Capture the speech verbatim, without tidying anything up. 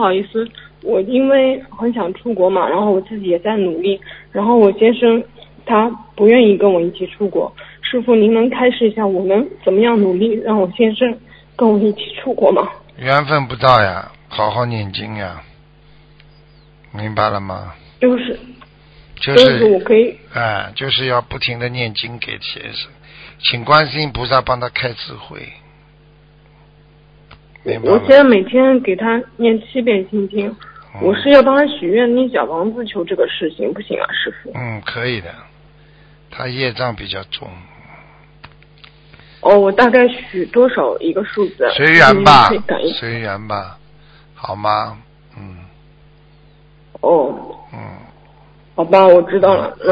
好意思，我因为很想出国嘛，然后我自己也在努力，然后我先生他不愿意跟我一起出国。师父，您能开示一下我能怎么样努力让我先生跟我一起出国吗？ 缘分不到呀，好好念经呀，明白了吗？ 就是就就是我可以哎，就是要不停的念经给先生，请观世音菩萨帮他开智慧。明白我现在每天给他念七遍心经， 嗯、 我是要帮他许愿念小房子求这个事行不行啊，师父？ 嗯，可以的，他业障比较重。 哦，我大概许多少一个数字？ 随缘吧， 嗯、 随缘吧，好吗？嗯。 哦。 嗯。 好吧，我知道了。